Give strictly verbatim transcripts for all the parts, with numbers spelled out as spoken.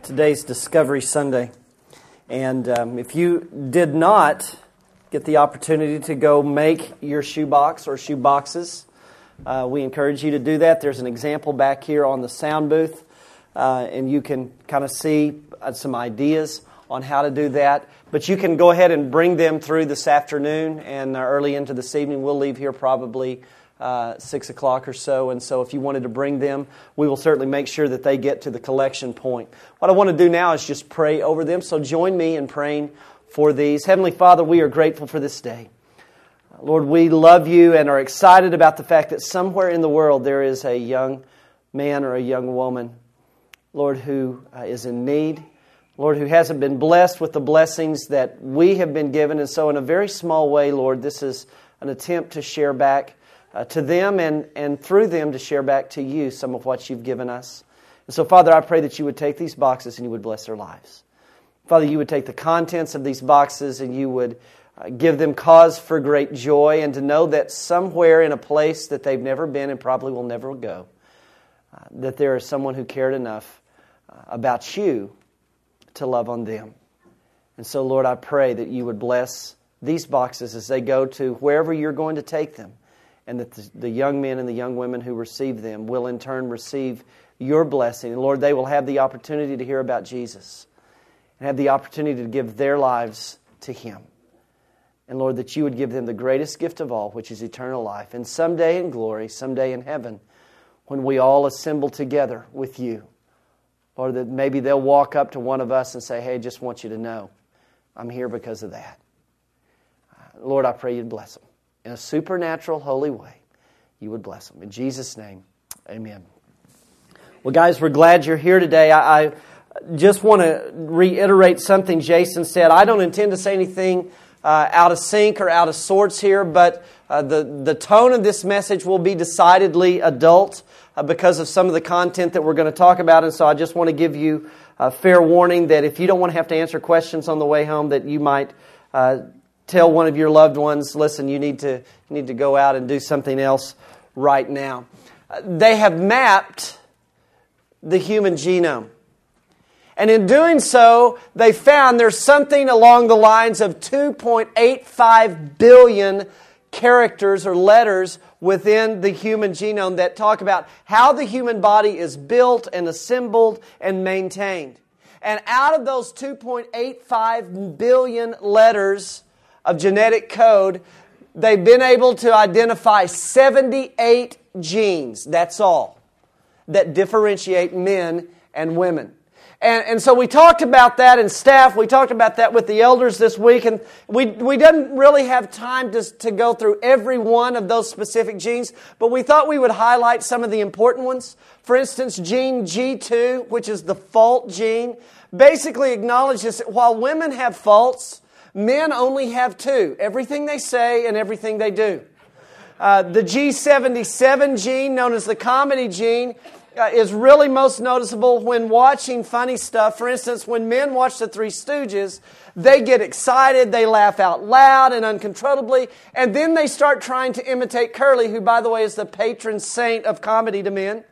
Today's Discovery Sunday. And um, if you did not get the opportunity to go make your shoebox or shoe boxes, uh, we encourage you to do that. There's an example back here on the sound booth, uh, and you can kind of see uh, some ideas on how to do that. But you can go ahead and bring them through this afternoon and uh, early into this evening. We'll leave here probably Uh, six o'clock or so, and so if you wanted to bring them, we will certainly make sure that they get to the collection point. What I want to do now is just pray over them, so join me in praying for these. Heavenly Father, we are grateful for this day. Lord, we love you and are excited about the fact that somewhere in the world there is a young man or a young woman, Lord, who uh, is in need, Lord, who hasn't been blessed with the blessings that we have been given, and so in a very small way, Lord, this is an attempt to share back Uh, to them and, and through them to share back to you some of what you've given us. And so, Father, I pray that you would take these boxes and you would bless their lives. Father, you would take the contents of these boxes and you would uh, give them cause for great joy and to know that somewhere in a place that they've never been and probably will never go, uh, that there is someone who cared enough uh, about you to love on them. And so, Lord, I pray that you would bless these boxes as they go to wherever you're going to take them, and that the, the young men and the young women who receive them will in turn receive your blessing. And Lord, they will have the opportunity to hear about Jesus and have the opportunity to give their lives to Him. And Lord, that you would give them the greatest gift of all, which is eternal life. And someday in glory, someday in heaven, when we all assemble together with you, Lord, that maybe they'll walk up to one of us and say, hey, I just want you to know, I'm here because of that. Lord, I pray you'd bless them. In a supernatural, holy way, you would bless them. In Jesus' name, amen. Well, guys, we're glad you're here today. I, I just want to reiterate something Jason said. I don't intend to say anything uh, out of sync or out of sorts here, but uh, the, the tone of this message will be decidedly adult uh, because of some of the content that we're going to talk about. And so I just want to give you a fair warning that if you don't want to have to answer questions on the way home, that you might Uh, tell one of your loved ones, listen, you need to you need to go out and do something else right now. Uh, they have mapped the human genome. And in doing so, they found there's something along the lines of two point eight five billion characters or letters within the human genome that talk about how the human body is built and assembled and maintained. And out of those two point eight five billion letters of genetic code, they've been able to identify seventy-eight genes, that's all, that differentiate men and women. And, and so we talked about that in staff, we talked about that with the elders this week, and we, we didn't really have time to, to go through every one of those specific genes, but we thought we would highlight some of the important ones. For instance, gene G two, which is the fault gene, basically acknowledges that while women have faults, men only have two, everything they say and everything they do. Uh, the G seventy-seven gene, known as the comedy gene, uh, is really most noticeable when watching funny stuff. For instance, when men watch The Three Stooges, they get excited, they laugh out loud and uncontrollably, and then they start trying to imitate Curly, who, by the way, is the patron saint of comedy to men.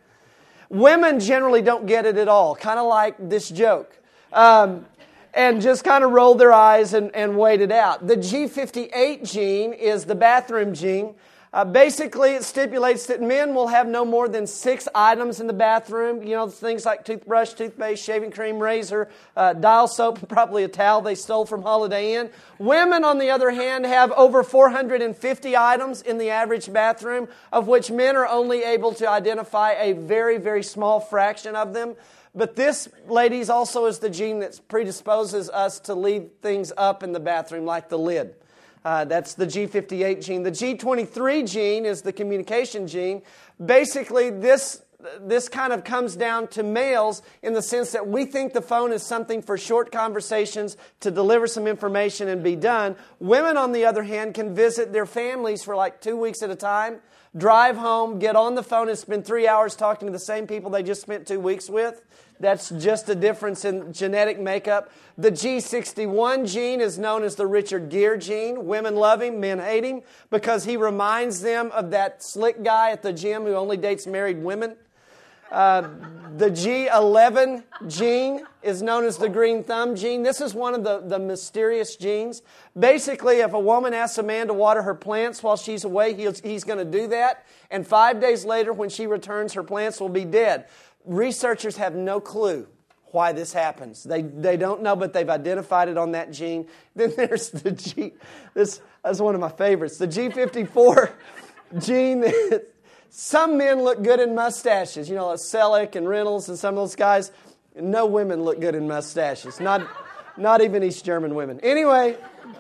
Women generally don't get it at all, kind of like this joke. Um... And just kind of roll their eyes and, and wait it out. The G fifty-eight gene is the bathroom gene. Uh, basically, it stipulates that men will have no more than six items in the bathroom. You know, things like toothbrush, toothpaste, shaving cream, razor, uh, dial soap, and probably a towel they stole from Holiday Inn. Women, on the other hand, have over four hundred fifty items in the average bathroom, of which men are only able to identify a very, very small fraction of them. But this, ladies, also is the gene that predisposes us to leave things up in the bathroom, like the lid. Uh, that's the G fifty-eight gene. The G twenty-three gene is the communication gene. Basically, this this kind of comes down to males in the sense that we think the phone is something for short conversations to deliver some information and be done. Women, on the other hand, can visit their families for like two weeks at a time, drive home, get on the phone and spend three hours talking to the same people they just spent two weeks with. That's just a difference in genetic makeup. The G sixty-one gene is known as the Richard Gere gene. Women love him, men hate him, because he reminds them of that slick guy at the gym who only dates married women. Uh, the G eleven gene is known as the green thumb gene. This is one of the, the mysterious genes. Basically, if a woman asks a man to water her plants while she's away, he's, he's going to do that. And five days later, when she returns, her plants will be dead. Researchers have no clue why this happens. They they don't know, but they've identified it on that gene. Then there's the G. This is one of my favorites. The G fifty-four gene. Some men look good in mustaches. You know, like Selleck and Reynolds and some of those guys. No women look good in mustaches. Not, not even East German women. Anyway,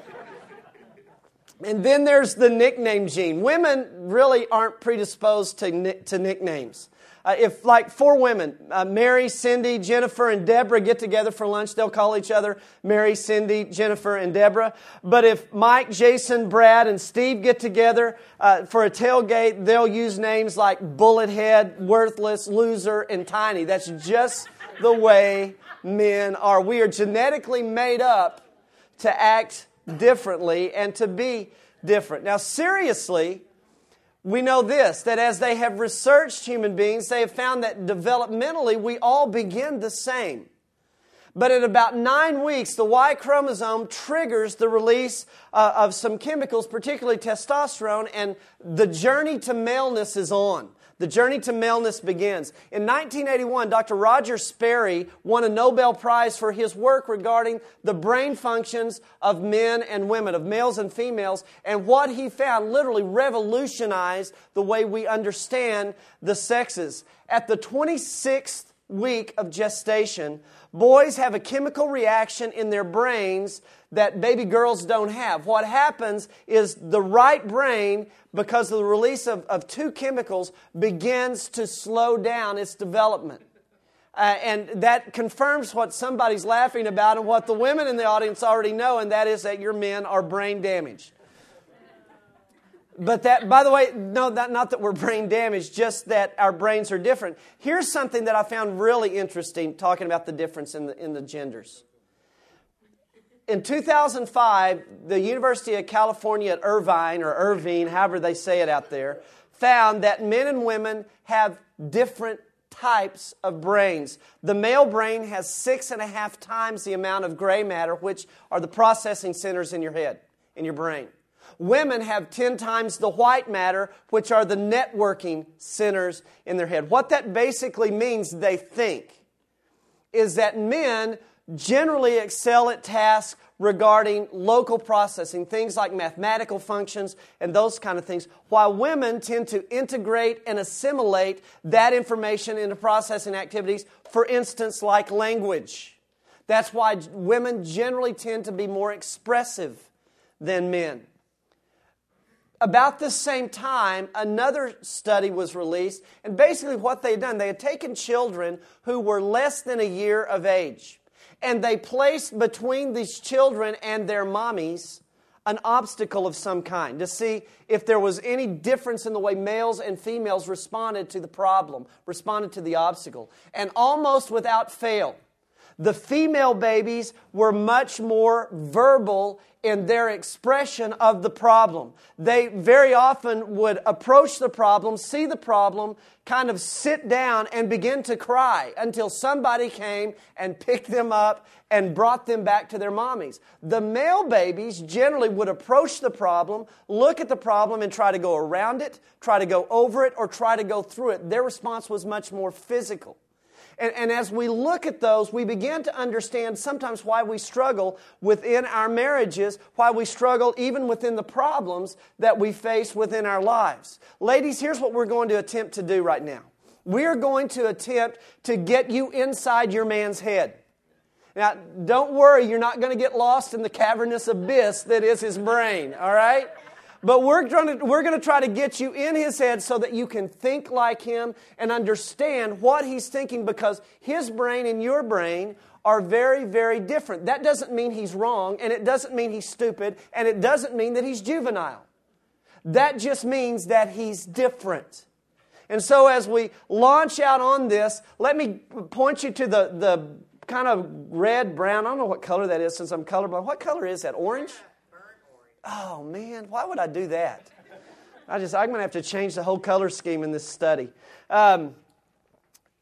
and then there's the nickname gene. Women really aren't predisposed to, to nicknames. Uh, if like four women, uh, Mary, Cindy, Jennifer, and Deborah get together for lunch, they'll call each other Mary, Cindy, Jennifer, and Deborah. But if Mike, Jason, Brad, and Steve get together uh, for a tailgate, they'll use names like Bullethead, Worthless, Loser, and Tiny. That's just the way men are. We are genetically made up to act differently and to be different. Now, seriously, we know this, that as they have researched human beings, they have found that developmentally we all begin the same. But at about nine weeks, the Y chromosome triggers the release uh, of some chemicals, particularly testosterone, and the journey to maleness is on. The journey to maleness begins. In nineteen eighty-one, Doctor Roger Sperry won a Nobel Prize for his work regarding the brain functions of men and women, of males and females, and what he found literally revolutionized the way we understand the sexes. At the twenty-sixth week of gestation, boys have a chemical reaction in their brains that baby girls don't have. What happens is the right brain, because of the release of, of two chemicals, begins to slow down its development. Uh, and that confirms what somebody's laughing about and what the women in the audience already know, and that is that your men are brain damaged. But that, by the way, no, that, not that we're brain damaged, just that our brains are different. Here's something that I found really interesting, talking about the difference in the, in the genders. In two thousand five, the University of California at Irvine, or Irvine, however they say it out there, found that men and women have different types of brains. The male brain has six and a half times the amount of gray matter, which are the processing centers in your head, in your brain. Women have ten times the white matter, which are the networking centers in their head. What that basically means, they think, is that men generally excel at tasks regarding local processing, things like mathematical functions and those kind of things, while women tend to integrate and assimilate that information into processing activities, for instance, like language. That's why women generally tend to be more expressive than men. About the same time, another study was released, and basically what they had done, they had taken children who were less than a year of age, and they placed between these children and their mommies an obstacle of some kind to see if there was any difference in the way males and females responded to the problem, responded to the obstacle. And almost without fail, the female babies were much more verbal in their expression of the problem. They very often would approach the problem, see the problem, kind of sit down and begin to cry until somebody came and picked them up and brought them back to their mommies. The male babies generally would approach the problem, look at the problem and try to go around it, try to go over it, or try to go through it. Their response was much more physical. And, and as we look at those, we begin to understand sometimes why we struggle within our marriages, why we struggle even within the problems that we face within our lives. Ladies, here's what we're going to attempt to do right now. We're going to attempt to get you inside your man's head. Now, don't worry, you're not going to get lost in the cavernous abyss that is his brain, all right? But we're going to, we're going to try to get you in his head so that you can think like him and understand what he's thinking, because his brain and your brain are very, very different. That doesn't mean he's wrong, and it doesn't mean he's stupid, and it doesn't mean that he's juvenile. That just means that he's different. And so as we launch out on this, let me point you to the, the kind of red, brown, I don't know what color that is since I'm colorblind. What color is that? Orange? Oh, man, why would I do that? I just, I'm going to have to change the whole color scheme in this study. Um,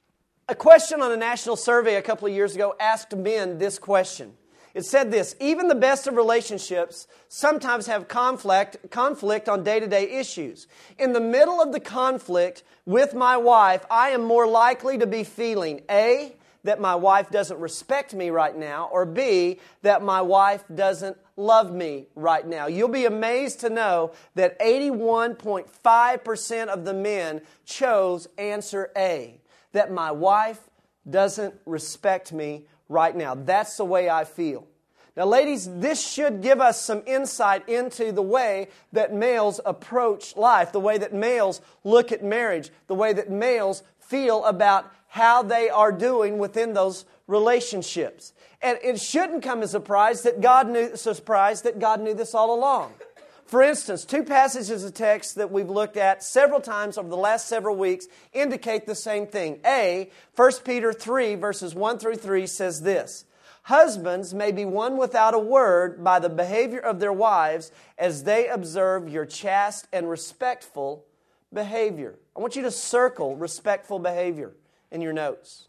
A question on a national survey a couple of years ago asked men this question. It said this: even the best of relationships sometimes have conflict, conflict on day-to-day issues. In the middle of the conflict with my wife, I am more likely to be feeling A, that my wife doesn't respect me right now, or B, that my wife doesn't love me right now. You'll be amazed to know that eighty-one point five percent of the men chose answer A, that my wife doesn't respect me right now. That's the way I feel. Now, ladies, this should give us some insight into the way that males approach life, the way that males look at marriage, the way that males feel about how they are doing within those relationships. And it shouldn't come as a surprise that God knew, surprise that God knew this all along. For instance, two passages of text that we've looked at several times over the last several weeks indicate the same thing. A, First Peter three, verses one through three says this: husbands may be won without a word by the behavior of their wives as they observe your chaste and respectful behavior. I want you to circle respectful behavior in your notes.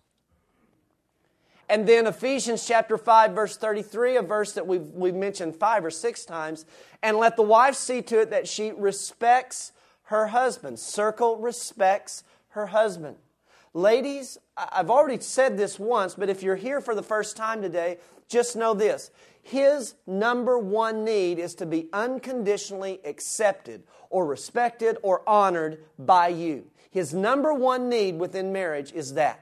And then Ephesians chapter five, verse thirty-three, a verse that we've, we've mentioned five or six times. And let the wife see to it that she respects her husband. Circle respects her husband. Ladies, I've already said this once, but if you're here for the first time today, just know this. His number one need is to be unconditionally accepted or respected or honored by you. His number one need within marriage is that.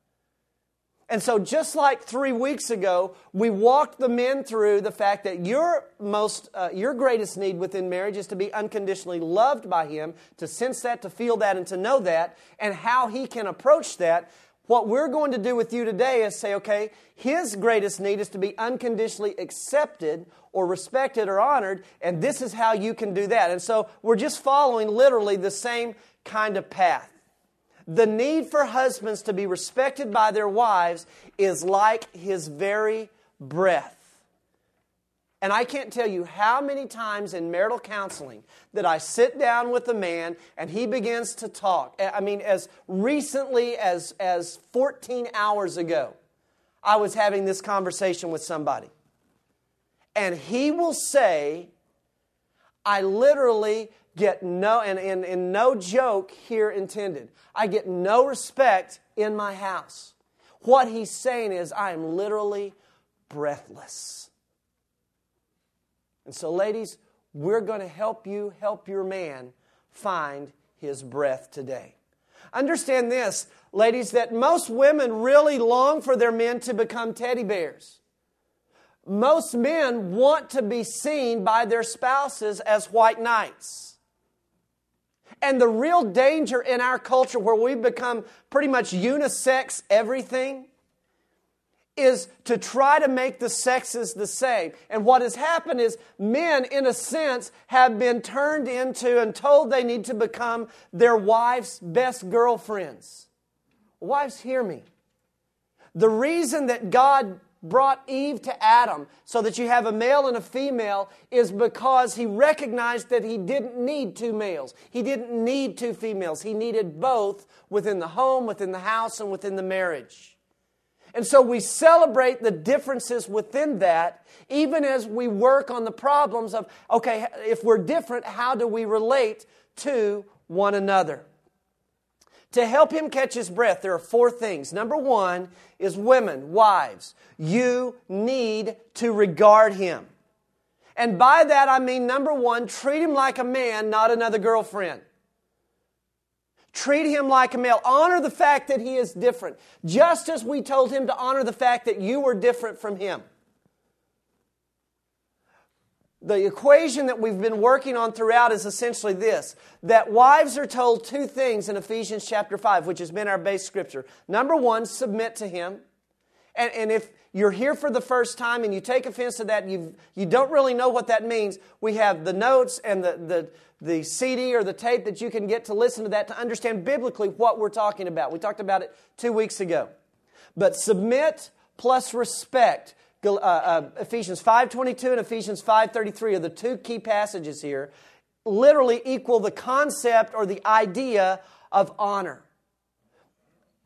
And so just like three weeks ago, we walked the men through the fact that your most, uh, your greatest need within marriage is to be unconditionally loved by Him, to sense that, to feel that, and to know that, and how He can approach that. What we're going to do with you today is say, okay, His greatest need is to be unconditionally accepted or respected or honored, and this is how you can do that. And so we're just following literally the same kind of path. The need for husbands to be respected by their wives is like His very breath. And I can't tell you how many times in marital counseling that I sit down with a man and he begins to talk. I mean, as recently as, as fourteen hours ago, I was having this conversation with somebody. And he will say, I literally get no, and, and, and no joke here intended, I get no respect in my house. What he's saying is, I am literally breathless. And so, ladies, we're going to help you help your man find his breath today. Understand this, ladies, that most women really long for their men to become teddy bears. Most men want to be seen by their spouses as white knights. And the real danger in our culture where we've become pretty much unisex everything is to try to make the sexes the same. And what has happened is men, in a sense, have been turned into and told they need to become their wives' best girlfriends. Wives, hear me. The reason that God brought Eve to Adam so that you have a male and a female is because He recognized that He didn't need two males. He didn't need two females. He needed both within the home, within the house, and within the marriage. And so we celebrate the differences within that, even as we work on the problems of, okay, if we're different, how do we relate to one another? To help him catch his breath, there are four things. Number one is women, wives. You need to regard him. And by that I mean, number one, treat him like a man, not another girlfriend. Treat him like a male. Honor the fact that he is different. Just as we told him to honor the fact that you were different from him. The equation that we've been working on throughout is essentially this, that wives are told two things in Ephesians chapter five, which has been our base scripture. Number one, submit to him. And, and if you're here for the first time and you take offense to that, you you don't really know what that means, we have the notes and the, the, the C D or the tape that you can get to listen to that to understand biblically what we're talking about. We talked about it two weeks ago. But submit plus respect. Uh, uh, Ephesians five twenty-two and Ephesians five thirty-three are the two key passages here, literally equal the concept or the idea of honor.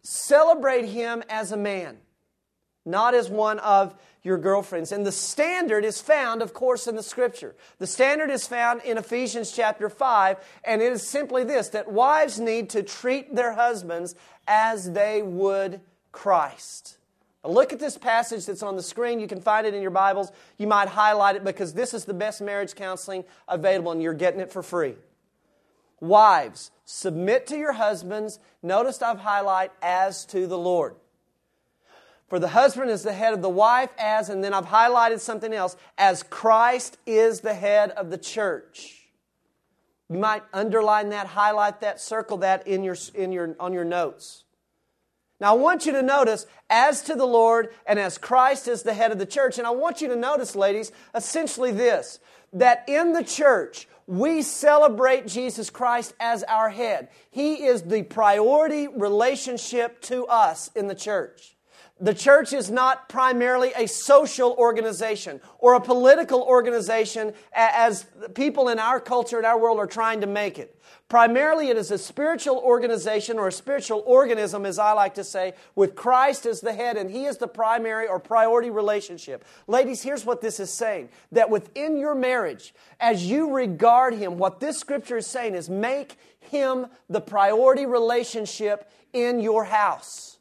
Celebrate him as a man, not as one of your girlfriends. And the standard is found, of course, in the Scripture. The standard is found in Ephesians chapter five, and it is simply this, that wives need to treat their husbands as they would Christ. Now look at this passage that's on the screen. You can find it in your Bibles. You might highlight it because this is the best marriage counseling available, and you're getting it for free. Wives, submit to your husbands. Notice I've highlighted as to the Lord. For the husband is the head of the wife as, and then I've highlighted something else, as Christ is the head of the church. You might underline that, highlight that, circle that in your, in your, on your notes. Now I want you to notice, as to the Lord and as Christ is the head of the church. And I want you to notice, ladies, essentially this, that in the church, we celebrate Jesus Christ as our head. He is the priority relationship to us in the church. The church is not primarily a social organization or a political organization as people in our culture and our world are trying to make it. Primarily it is a spiritual organization or a spiritual organism, as I like to say, with Christ as the head, and He is the primary or priority relationship. Ladies, here's what this is saying. That within your marriage, as you regard Him, what this Scripture is saying is make Him the priority relationship in your house.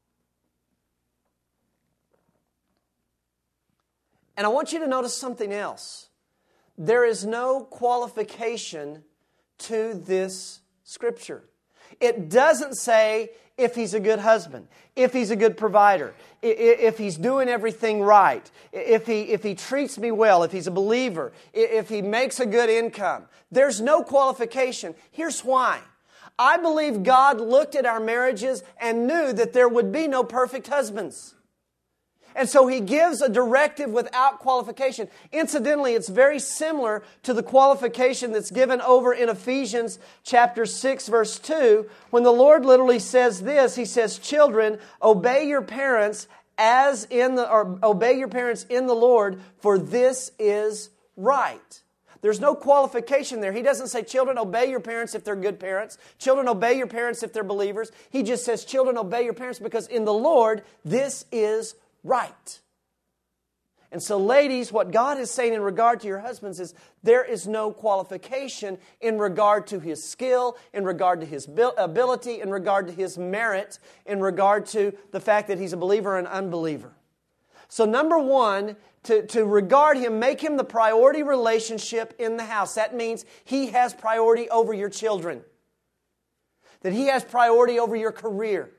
And I want you to notice something else. There is no qualification to this Scripture. It doesn't say if he's a good husband, if he's a good provider, if he's doing everything right, if he, if he treats me well, if he's a believer, if he makes a good income. There's no qualification. Here's why. I believe God looked at our marriages and knew that there would be no perfect husbands. And so He gives a directive without qualification. Incidentally, it's very similar to the qualification that's given over in Ephesians chapter six, verse two, when the Lord literally says this. He says, "Children, obey your parents as in the or obey your parents in the Lord, for this is right." There's no qualification there. He doesn't say, "Children, obey your parents if they're good parents. Children, obey your parents if they're believers." He just says, "Children, obey your parents because in the Lord this is right." And so, ladies, what God is saying in regard to your husbands is there is no qualification in regard to his skill, in regard to his ability, in regard to his merit, in regard to the fact that he's a believer or an unbeliever. So number one, to, to regard him, make him the priority relationship in the house. That means he has priority over your children. That he has priority over your career.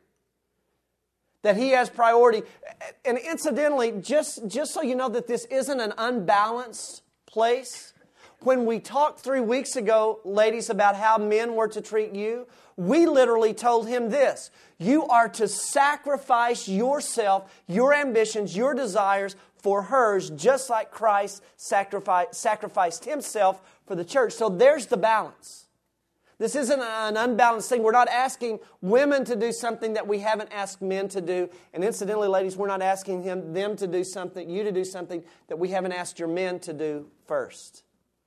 That he has priority. And incidentally, just, just so you know that this isn't an unbalanced place, when we talked three weeks ago, ladies, about how men were to treat you, we literally told him this: you are to sacrifice yourself, your ambitions, your desires for hers, just like Christ sacrificed, sacrificed Himself for the church. So there's the balance. This isn't an unbalanced thing. We're not asking women to do something that we haven't asked men to do. And incidentally, ladies, we're not asking him, them to do something, you to do something that we haven't asked your men to do first.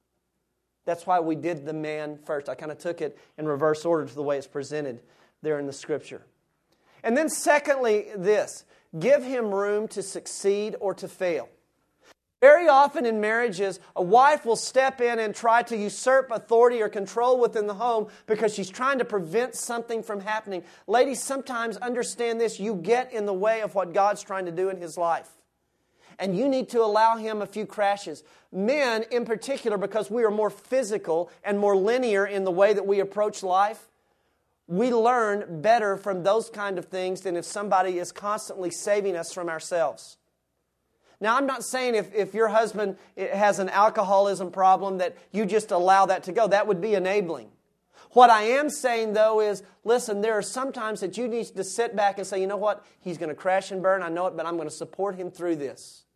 That's why we did the man first. I kind of took it in reverse order to the way it's presented there in the Scripture. And then secondly, this: give him room to succeed or to fail. Very often in marriages, a wife will step in and try to usurp authority or control within the home because she's trying to prevent something from happening. Ladies, sometimes understand this: you get in the way of what God's trying to do in His life. And you need to allow Him a few crashes. Men in particular, because we are more physical and more linear in the way that we approach life, we learn better from those kind of things than if somebody is constantly saving us from ourselves. Now, I'm not saying if, if your husband has an alcoholism problem that you just allow that to go. That would be enabling. What I am saying, though, is, listen, there are some times that you need to sit back and say, you know what? He's going to crash and burn. I know it, but I'm going to support him through this.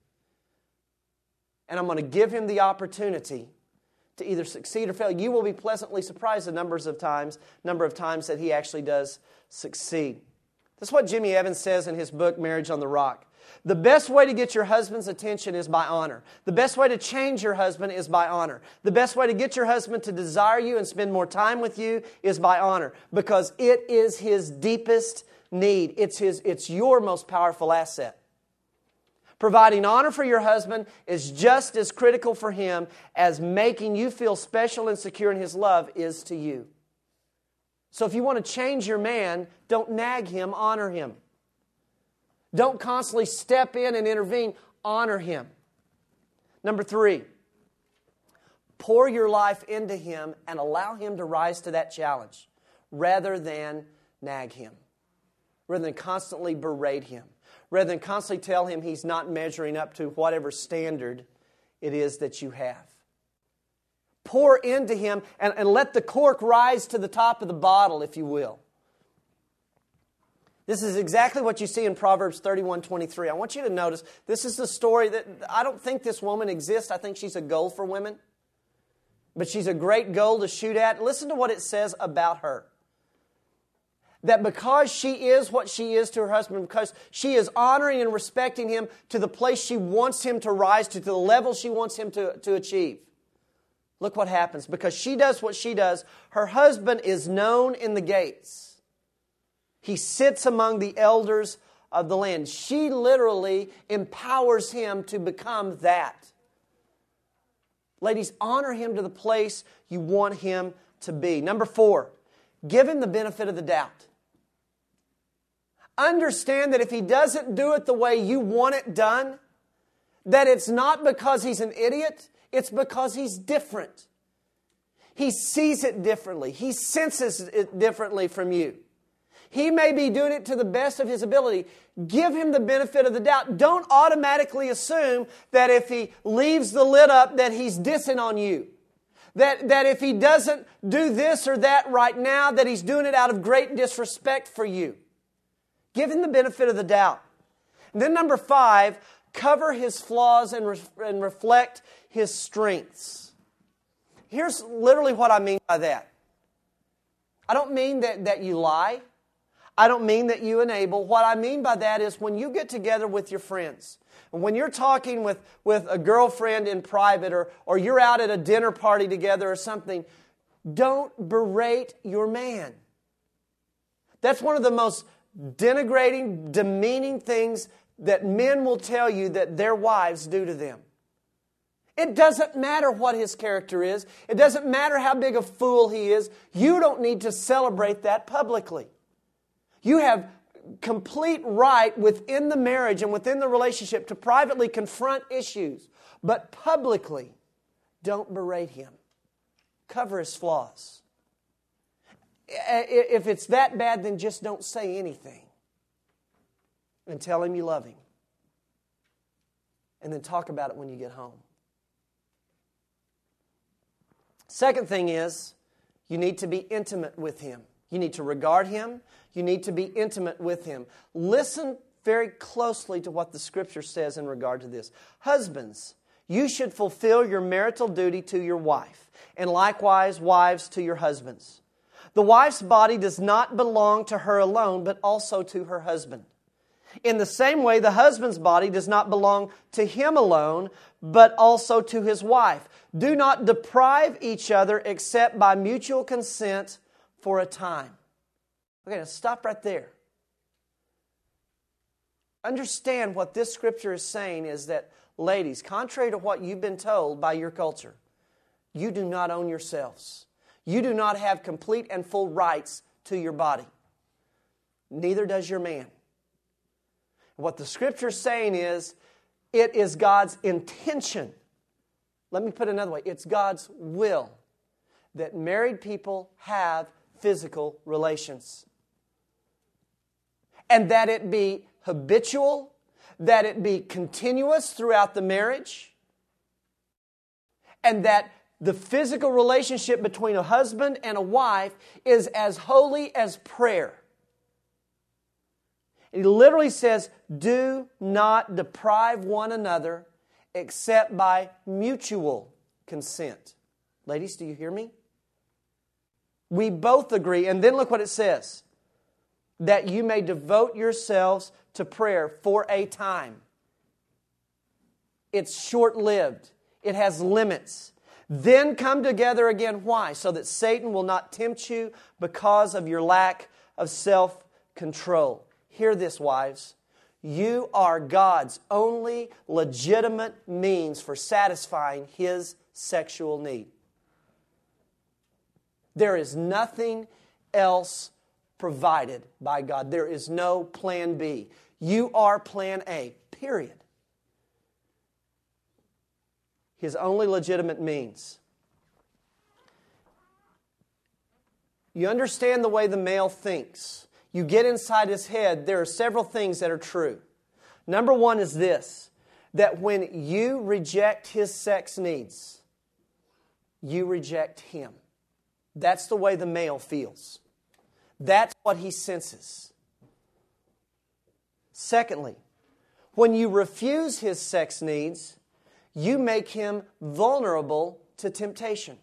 And I'm going to give him the opportunity to either succeed or fail. You will be pleasantly surprised the numbers of times, number of times that he actually does succeed. That's what Jimmy Evans says in his book, Marriage on the Rock. The best way to get your husband's attention is by honor. The best way to change your husband is by honor. The best way to get your husband to desire you and spend more time with you is by honor, because it is his deepest need. It's his, it's your most powerful asset. Providing honor for your husband is just as critical for him as making you feel special and secure in his love is to you. So if you want to change your man, don't nag him, honor him. Don't constantly step in and intervene, honor him. Number three, pour your life into him and allow him to rise to that challenge rather than nag him, rather than constantly berate him, rather than constantly tell him he's not measuring up to whatever standard it is that you have. Pour into him and, and let the cork rise to the top of the bottle, if you will. This is exactly what you see in Proverbs thirty-one twenty-three. I want you to notice, this is the story that, I don't think this woman exists. I think she's a goal for women. But she's a great goal to shoot at. Listen to what it says about her. That because she is what she is to her husband, because she is honoring and respecting him to the place she wants him to rise to, to the level she wants him to, to achieve. Look what happens. Because she does what she does, her husband is known in the gates. He sits among the elders of the land. She literally empowers him to become that. Ladies, honor him to the place you want him to be. Number four, give him the benefit of the doubt. Understand that if he doesn't do it the way you want it done, that it's not because he's an idiot, it's because he's different. He sees it differently. He senses it differently from you. He may be doing it to the best of his ability. Give him the benefit of the doubt. Don't automatically assume that if he leaves the lid up that he's dissing on you. That, that if he doesn't do this or that right now, that he's doing it out of great disrespect for you. Give him the benefit of the doubt. And then number five, cover his flaws and, re- and reflect his strengths. Here's literally what I mean by that. I don't mean that, that you lie. I don't mean that you enable. What I mean by that is when you get together with your friends, and when you're talking with, with a girlfriend in private, or, or you're out at a dinner party together or something, don't berate your man. That's one of the most denigrating, demeaning things that men will tell you that their wives do to them. It doesn't matter what his character is. It doesn't matter how big a fool he is. You don't need to celebrate that publicly. You have complete right within the marriage and within the relationship to privately confront issues. But publicly, don't berate him. Cover his flaws. If it's that bad, then just don't say anything. And tell him you love him. And then talk about it when you get home. Second thing is, you need to be intimate with him. You need to regard him. You need to be intimate with him. Listen very closely to what the Scripture says in regard to this. Husbands, you should fulfill your marital duty to your wife, and likewise wives to your husbands. The wife's body does not belong to her alone, but also to her husband. In the same way, the husband's body does not belong to him alone, but also to his wife. Do not deprive each other except by mutual consent for a time. Okay, now stop right there. Understand what this Scripture is saying is that, ladies, contrary to what you've been told by your culture, you do not own yourselves. You do not have complete and full rights to your body. Neither does your man. What the Scripture is saying is, it is God's intention. Let me put it another way. It's God's will that married people have physical relations. And that it be habitual, that it be continuous throughout the marriage, and that the physical relationship between a husband and a wife is as holy as prayer. He literally says, do not deprive one another except by mutual consent. Ladies, do you hear me? We both agree. And then look what it says. That you may devote yourselves to prayer for a time. It's short-lived. It has limits. Then come together again. Why? So that Satan will not tempt you because of your lack of self-control. control. Hear this, wives. You are God's only legitimate means for satisfying His sexual need. There is nothing else provided by God. There is no plan B. You are plan A, period. His only legitimate means. You understand the way the male thinks. You get inside his head, there are several things that are true. Number one is this, that when you reject his sex needs, you reject him. That's the way the male feels. That's what he senses. Secondly, when you refuse his sex needs, you make him vulnerable to temptation.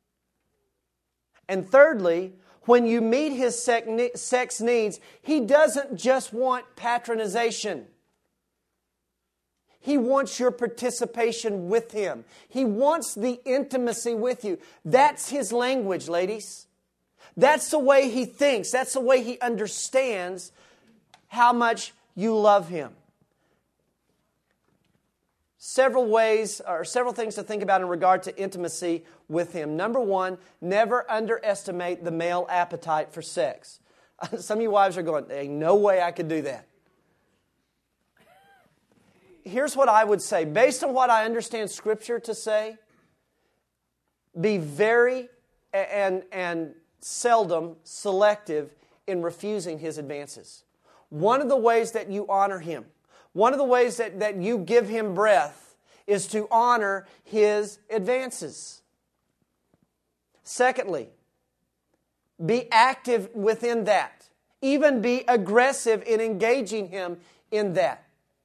And thirdly, when you meet his sex needs, he doesn't just want patronization. He wants your participation with him. He wants the intimacy with you. That's his language, ladies. That's the way he thinks. That's the way he understands how much you love him. Several ways, or several things to think about in regard to intimacy with him. Number one, never underestimate the male appetite for sex. Some of you wives are going, "Ain't no way I could do that." Here's what I would say. Based on what I understand Scripture to say, be very and, and seldom selective in refusing his advances. One of the ways that you honor him, one of the ways that, that you give him breath is to honor his advances. Secondly, be active within that. Even be aggressive in engaging him in that.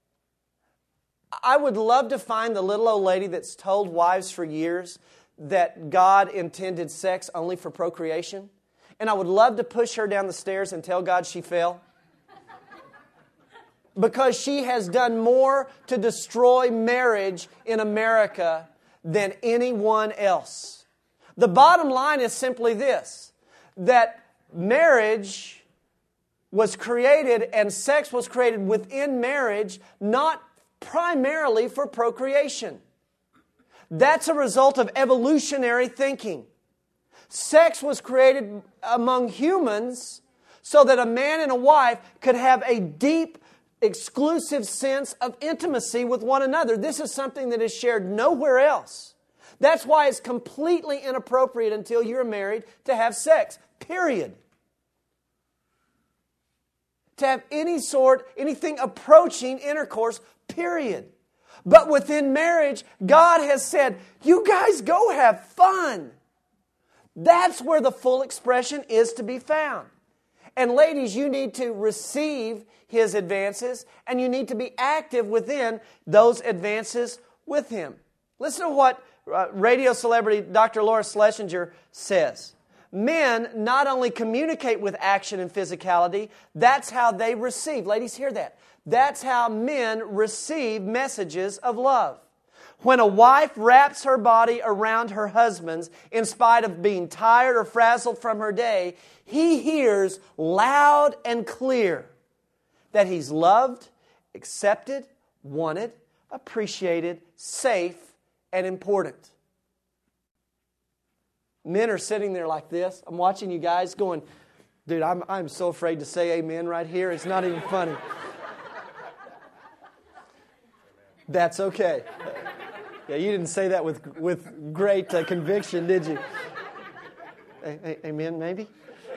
I would love to find the little old lady that's told wives for years that God intended sex only for procreation. And I would love to push her down the stairs and tell God she fell. Because she has done more to destroy marriage in America than anyone else. The bottom line is simply this, that marriage was created and sex was created within marriage, not primarily for procreation. That's a result of evolutionary thinking. Sex was created among humans so that a man and a wife could have a deep, exclusive sense of intimacy with one another. This is something that is shared nowhere else. That's why it's completely inappropriate until you're married to have sex, period. To have any sort, anything approaching intercourse, period. But within marriage, God has said, you guys go have fun. That's where the full expression is to be found. And ladies, you need to receive his advances, and you need to be active within those advances with him. Listen to what uh, radio celebrity Doctor Laura Schlesinger says. Men not only communicate with action and physicality, that's how they receive. Ladies, hear that. That's how men receive messages of love. When a wife wraps her body around her husband's, in spite of being tired or frazzled from her day, he hears loud and clear that he's loved, accepted, wanted, appreciated, safe, and important. Men are sitting there like this. I'm watching you guys going, dude, I'm, I'm so afraid to say amen right here. It's not even funny. That's okay. Yeah, you didn't say that with with great uh, conviction, did you? A- a- amen, maybe?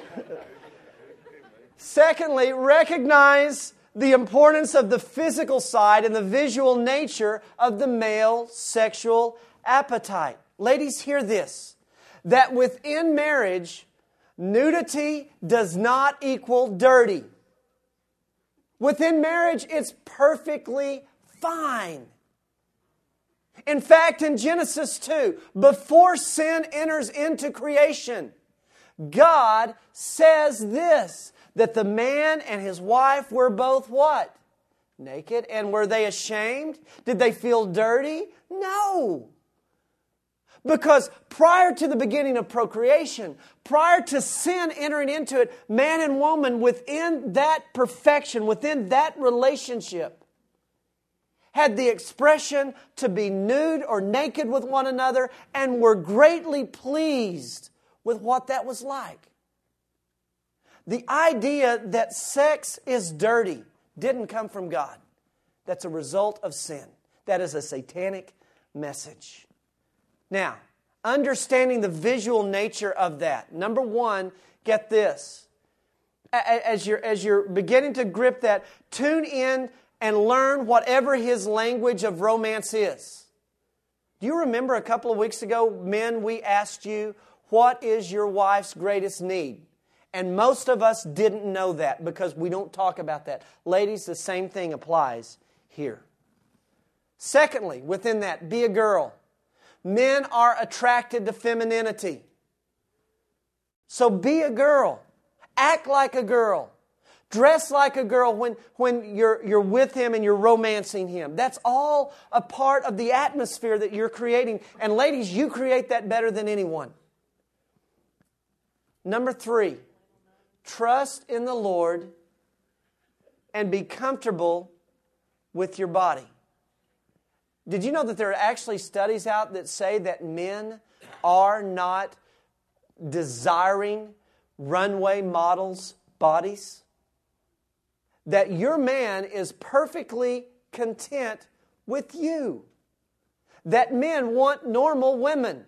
Secondly, recognize the importance of the physical side and the visual nature of the male sexual appetite. Ladies, hear this. That within marriage, nudity does not equal dirty. Within marriage, it's perfectly fine. In fact, in Genesis two, before sin enters into creation, God says this, that the man and his wife were both what? Naked. And were they ashamed? Did they feel dirty? No. Because prior to the beginning of procreation, prior to sin entering into it, man and woman within that perfection, within that relationship, had the expression to be nude or naked with one another and were greatly pleased with what that was like. The idea that sex is dirty didn't come from God. That's a result of sin. That is a satanic message. Now, understanding the visual nature of that. Number one, get this. As you're, as you're beginning to grip that, tune in and learn whatever his language of romance is. Do you remember a couple of weeks ago, men, we asked you, what is your wife's greatest need? And most of us didn't know that because we don't talk about that. Ladies, the same thing applies here. Secondly, within that, be a girl. Men are attracted to femininity. So be a girl. Act like a girl. Dress like a girl when, when you're, you're with him and you're romancing him. That's all a part of the atmosphere that you're creating. And ladies, you create that better than anyone. Number three, trust in the Lord and be comfortable with your body. Did you know that there are actually studies out that say that men are not desiring runway models' bodies? That your man is perfectly content with you. That men want normal women.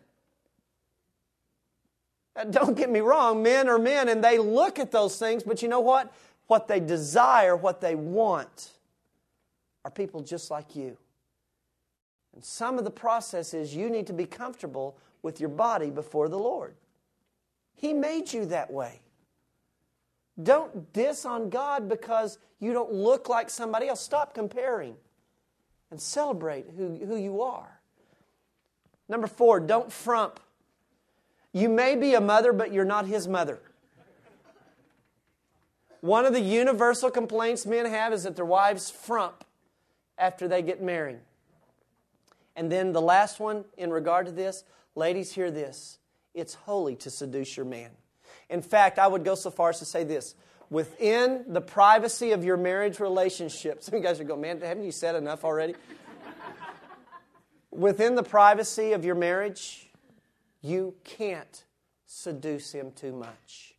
Now, don't get me wrong, men are men and they look at those things, but you know what? What they desire, what they want, are people just like you. And some of the process is you need to be comfortable with your body before the Lord. He made you that way. Don't diss on God because you don't look like somebody else. Stop comparing and celebrate who, who you are. Number four, don't frump. You may be a mother, but you're not his mother. One of the universal complaints men have is that their wives frump after they get married. And then the last one in regard to this, ladies, hear this. It's holy to seduce your man. In fact, I would go so far as to say this. Within the privacy of your marriage relationship, some of you guys are going, man, haven't you said enough already? Within the privacy of your marriage, you can't seduce him too much.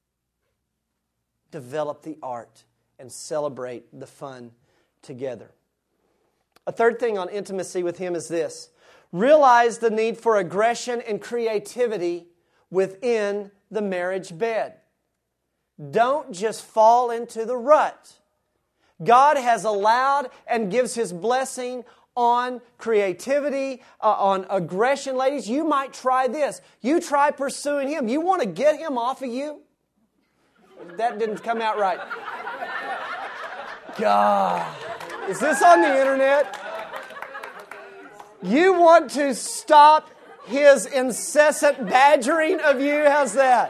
Develop the art and celebrate the fun together. A third thing on intimacy with him is this. Realize the need for aggression and creativity within the marriage bed. Don't just fall into the rut. God has allowed and gives His blessing on creativity, uh, on aggression. Ladies, you might try this. You try pursuing him. You want to get him off of you? That didn't come out right. God. Is this on the internet? You want to stop his incessant badgering of you? How's that?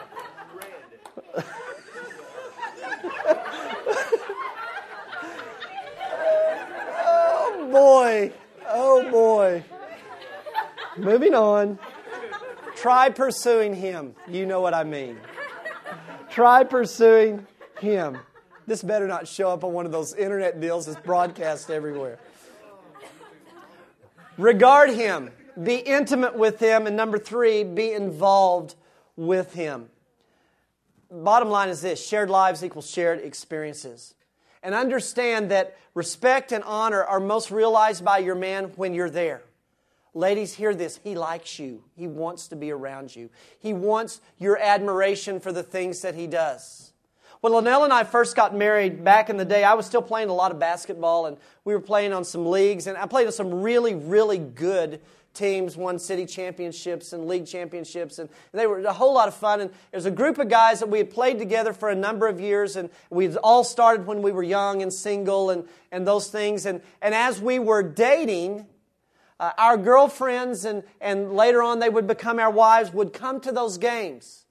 Oh boy. Oh boy. Moving on. Try pursuing him. You know what I mean. Try pursuing him. This better not show up on one of those internet deals that's broadcast everywhere. Regard him. Be intimate with him. And number three, be involved with him. Bottom line is this. Shared lives equals shared experiences. And understand that respect and honor are most realized by your man when you're there. Ladies, hear this. He likes you. He wants to be around you. He wants your admiration for the things that he does. When Linnell and I first got married back in the day, I was still playing a lot of basketball, and we were playing on some leagues, and I played on some really, really good teams, won city championships and league championships, and they were a whole lot of fun. And there's a group of guys that we had played together for a number of years, and we all started when we were young and single and, and those things. And, and as we were dating, uh, our girlfriends and, and later on they would become our wives would come to those games.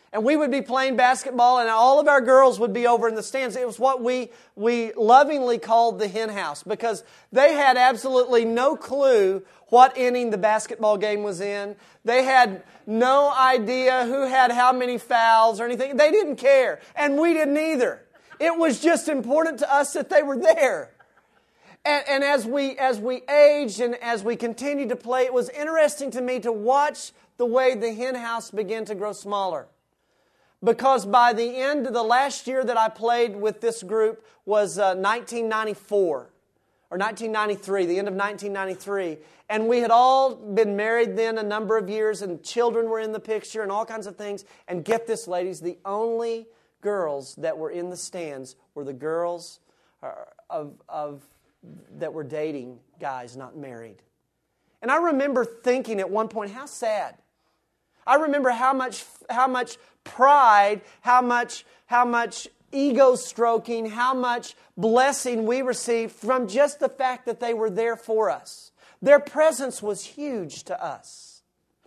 And we would be playing basketball, and all of our girls would be over in the stands. It was what we, we lovingly called the hen house, because they had absolutely no clue what inning the basketball game was in. They had no idea who had how many fouls or anything. They didn't care, and we didn't either. It was just important to us that they were there. And, and as we as we aged and as we continued to play, it was interesting to me to watch the way the hen house began to grow smaller. Because by the end of the last year that I played with this group was uh, nineteen ninety-four or nineteen ninety-three, the end of nineteen ninety-three. And we had all been married then a number of years, and children were in the picture and all kinds of things. And get this, ladies, the only girls that were in the stands were the girls of, of that were dating guys not married. And I remember thinking at one point, how sad. I remember how much how much pride, how much how much ego stroking, how much blessing we received from just the fact that they were there for us. Their presence was huge to us.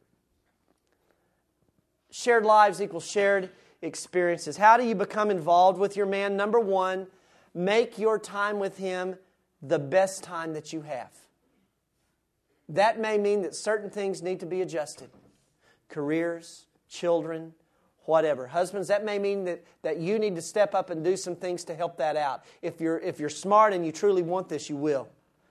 Shared lives equals shared experiences. How do you become involved with your man? Number one, make your time with him the best time that you have. That may mean that certain things need to be adjusted. Careers, children, whatever. Husbands, that may mean that, that you need to step up and do some things to help that out. If you're, if you're smart and you truly want this, you will.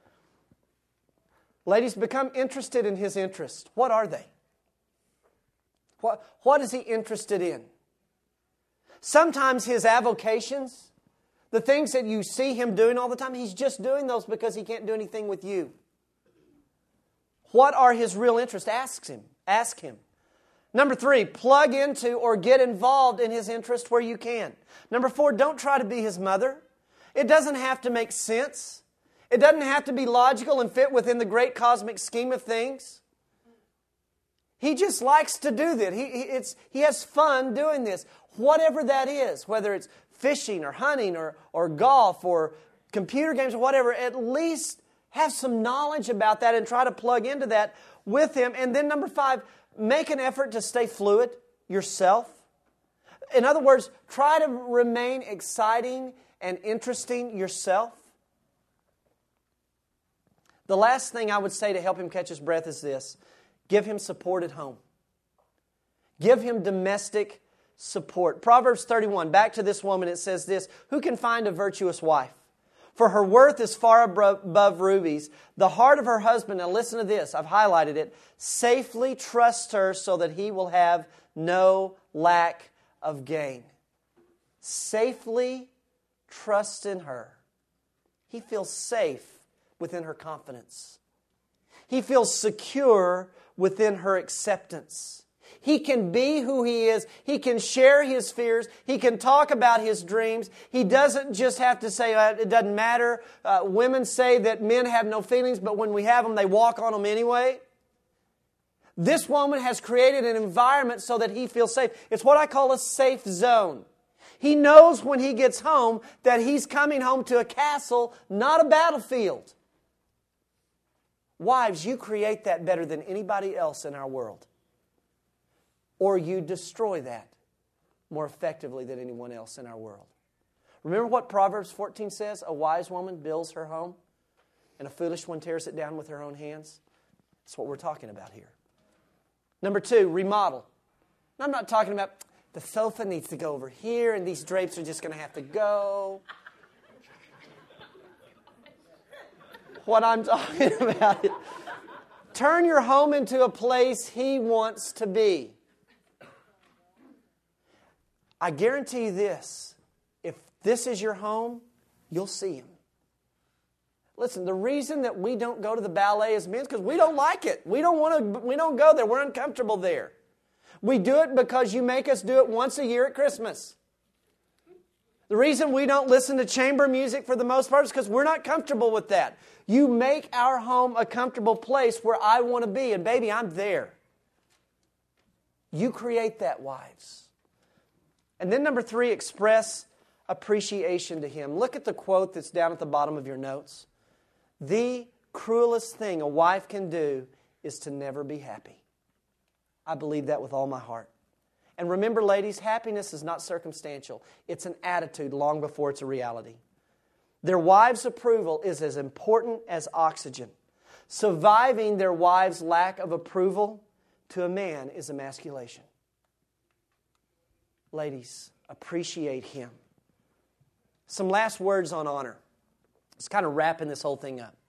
Ladies, become interested in his interests. What are they? What, what is he interested in? Sometimes his avocations, the things that you see him doing all the time, he's just doing those because he can't do anything with you. What are his real interests? Ask him. Ask him. Number three, plug into or get involved in his interest where you can. Number four, don't try to be his mother. It doesn't have to make sense. It doesn't have to be logical and fit within the great cosmic scheme of things. He just likes to do that. He, he, it's, he has fun doing this. Whatever that is, whether it's fishing or hunting or, or golf or computer games or whatever, at least have some knowledge about that and try to plug into that with him. And then number five, make an effort to stay fluid yourself. In other words, try to remain exciting and interesting yourself. The last thing I would say to help him catch his breath is this. Give him support at home. Give him domestic support. Proverbs thirty-one, back to this woman, it says this, who can find a virtuous wife? For her worth is far above rubies. The heart of her husband, now listen to this, I've highlighted it, safely trusts her so that he will have no lack of gain. Safely trusts in her. He feels safe within her confidence. He feels secure within her acceptance. He can be who he is. He can share his fears. He can talk about his dreams. He doesn't just have to say, uh, it doesn't matter. Uh, women say that men have no feelings, but when we have them, they walk on them anyway. This woman has created an environment so that he feels safe. It's what I call a safe zone. He knows when he gets home that he's coming home to a castle, not a battlefield. Wives, you create that better than anybody else in our world. Or you destroy that more effectively than anyone else in our world. Remember what Proverbs fourteen says? A wise woman builds her home, and a foolish one tears it down with her own hands. That's what we're talking about here. Number two, remodel. Now, I'm not talking about the sofa needs to go over here, and these drapes are just going to have to go. What I'm talking about is turn your home into a place he wants to be. I guarantee you this, if this is your home, you'll see him. Listen, the reason that we don't go to the ballet as men is because we don't like it. We don't want to, we don't go there. We're uncomfortable there. We do it because you make us do it once a year at Christmas. The reason we don't listen to chamber music for the most part is because we're not comfortable with that. You make our home a comfortable place where I want to be, and baby, I'm there. You create that, wives. And then number three, express appreciation to him. Look at the quote that's down at the bottom of your notes. The cruelest thing a wife can do is to never be happy. I believe that with all my heart. And remember, ladies, happiness is not circumstantial. It's an attitude long before it's a reality. Their wives' approval is as important as oxygen. Surviving their wives' lack of approval to a man is emasculation. Ladies, appreciate him. Some last words on honor. It's kind of wrapping this whole thing up.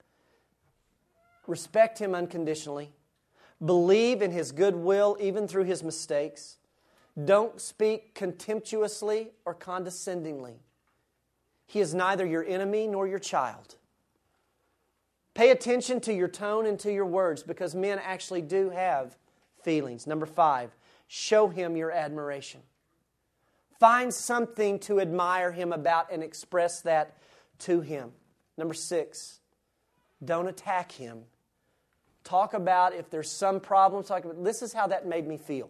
Respect him unconditionally. Believe in his goodwill even through his mistakes. Don't speak contemptuously or condescendingly. He is neither your enemy nor your child. Pay attention to your tone and to your words because men actually do have feelings. Number five, show him your admiration. Find something to admire him about and express that to him. Number six, don't attack him. Talk about if there's some problem. Talk about, this is how that made me feel.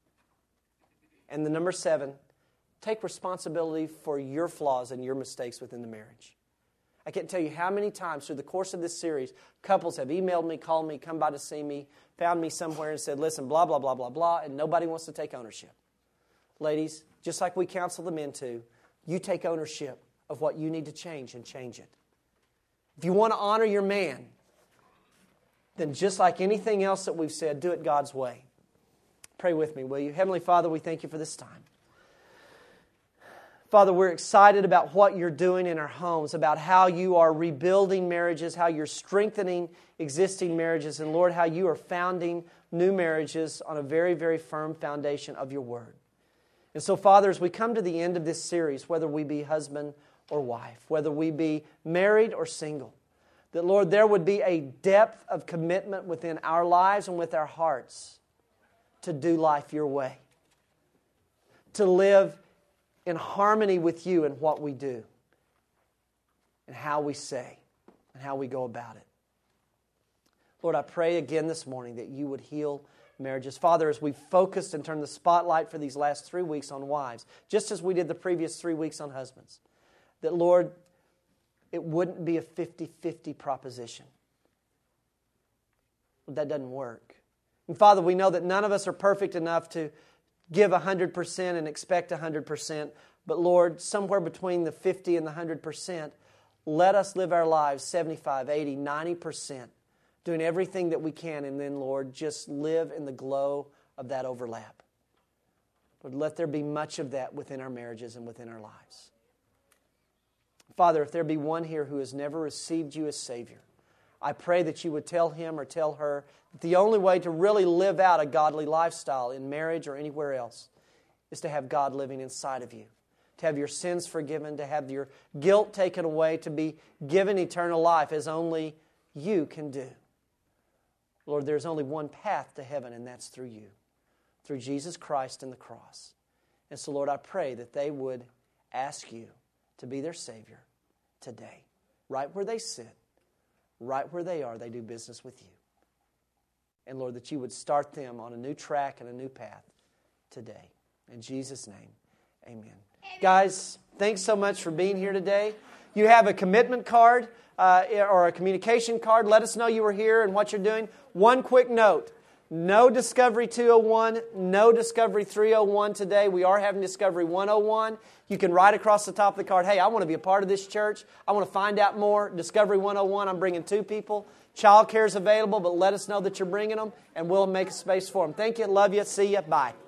And the number seven, take responsibility for your flaws and your mistakes within the marriage. I can't tell you how many times through the course of this series, couples have emailed me, called me, come by to see me, found me somewhere and said, listen, blah, blah, blah, blah, blah, and nobody wants to take ownership. Ladies, just like we counsel the men to, you take ownership of what you need to change and change it. If you want to honor your man, then just like anything else that we've said, do it God's way. Pray with me, will you? Heavenly Father, we thank you for this time. Father, we're excited about what you're doing in our homes, about how you are rebuilding marriages, how you're strengthening existing marriages, and Lord, how you are founding new marriages on a very, very firm foundation of your Word. And so, Father, as we come to the end of this series, whether we be husband or wife, whether we be married or single, that, Lord, there would be a depth of commitment within our lives and with our hearts to do life your way, to live in harmony with you in what we do and how we say and how we go about it. Lord, I pray again this morning that you would heal marriages. Father, as we focused and turned the spotlight for these last three weeks on wives, just as we did the previous three weeks on husbands, that, Lord, it wouldn't be a fifty-fifty proposition. That doesn't work. And Father, we know that none of us are perfect enough to give one hundred percent and expect one hundred percent. But Lord, somewhere between the fifty and the one hundred percent, let us live our lives seventy-five, eighty, ninety percent, doing everything that we can. And then, Lord, just live in the glow of that overlap. Lord, let there be much of that within our marriages and within our lives. Father, if there be one here who has never received you as Savior, I pray that you would tell him or tell her that the only way to really live out a godly lifestyle in marriage or anywhere else is to have God living inside of you, to have your sins forgiven, to have your guilt taken away, to be given eternal life as only you can do. Lord, there's only one path to heaven, and that's through you, through Jesus Christ and the cross. And so, Lord, I pray that they would ask you to be their Savior today, right where they sit. Right where they are, they do business with you. And Lord, that you would start them on a new track and a new path today. In Jesus' name, amen. Guys, thanks so much for being here today. You have a commitment card uh, or a communication card. Let us know you were here and what you're doing. One quick note. No Discovery two oh one, no Discovery three oh one today. We are having Discovery one oh one. You can write across the top of the card, hey, I want to be a part of this church. I want to find out more. Discovery one oh one, I'm bringing two people. Child care is available, but let us know that you're bringing them, and we'll make a space for them. Thank you. Love you. See you. Bye.